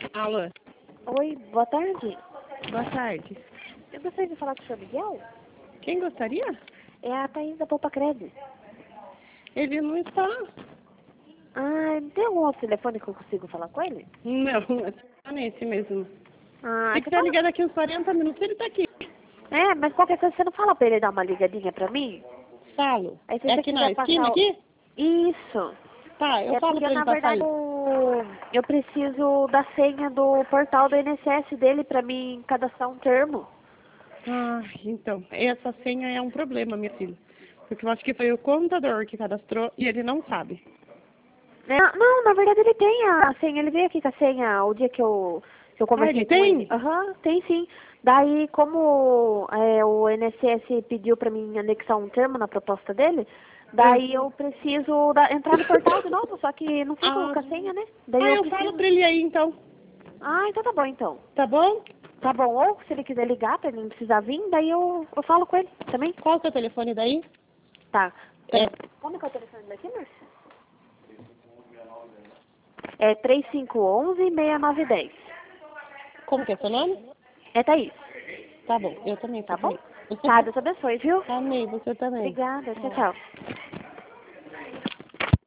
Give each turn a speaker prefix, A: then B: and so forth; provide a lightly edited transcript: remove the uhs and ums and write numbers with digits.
A: Alô,
B: Oi, boa tarde.
A: boa tarde.
B: Eu gostaria de falar com o senhor Miguel.
A: Quem gostaria?
B: É a Thaís da Poupa Crédito.
A: Ele não está.
B: Ah, tem algum outro telefone que eu consigo falar com ele?
A: Não, é só nesse mesmo.
B: Ah,
A: Se
B: você
A: quiser
B: fala...
A: ligar daqui uns 40 minutos, ele tá aqui.
B: É, mas qualquer coisa você não fala pra ele dar uma ligadinha pra mim?
A: Falo.
B: Aí se
A: É
B: você
A: aqui na
B: quiser
A: esquina
B: passar...
A: aqui?
B: Isso.
A: Tá, eu
B: É
A: falo
B: porque,
A: pra ele
B: na
A: passar
B: verdade,
A: aí.
B: eu preciso da senha do portal do INSS dele pra mim cadastrar um termo.
A: Ah, então, essa senha é um problema, minha filha. Porque eu acho que foi o contador que cadastrou e ele não sabe.
B: Não, na verdade ele tem a senha. Ele veio aqui com a senha o dia que eu
A: Ah,
B: conversei
A: ele
B: com ele.
A: tem?
B: Aham, tem sim. Daí, como o INSS pediu pra mim anexar um termo na proposta dele, daí eu preciso entrar no portal de novo, só que não fico
A: Ah,
B: com a senha, né? Daí
A: ah,
B: eu
A: eu falo
B: preciso.
A: pra ele aí, então.
B: Ah, então tá bom, então.
A: Tá bom?
B: Tá bom, ou se ele quiser ligar pra ele não precisar vir, daí eu falo com ele também.
A: Qual é o seu telefone daí?
B: Tá.
A: É,
B: Como que é o telefone daqui, Márcia? É 3511-6910.
A: como que é seu nome?
B: É Thaís.
A: Tá bom, eu também
B: Tá
A: fico
B: bom?
A: aí.
B: Tá, Deus abençoe, viu?
A: Amei, você também.
B: Obrigada. Tchau, tchau.